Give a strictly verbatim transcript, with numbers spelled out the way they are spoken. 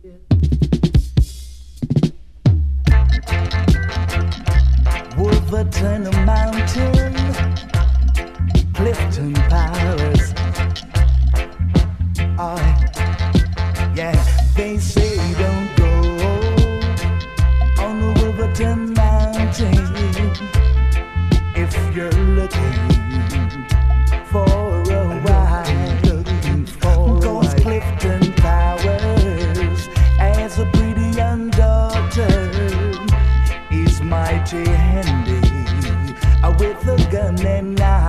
Wolverton Mountain, Clifton Palace. Oh, yeah, they say don't go on the Wolverton Mountain if you're looking for a ride. Looking for Cause Clifton Powers, as a pretty young daughter, is mighty handy with a gun and knife.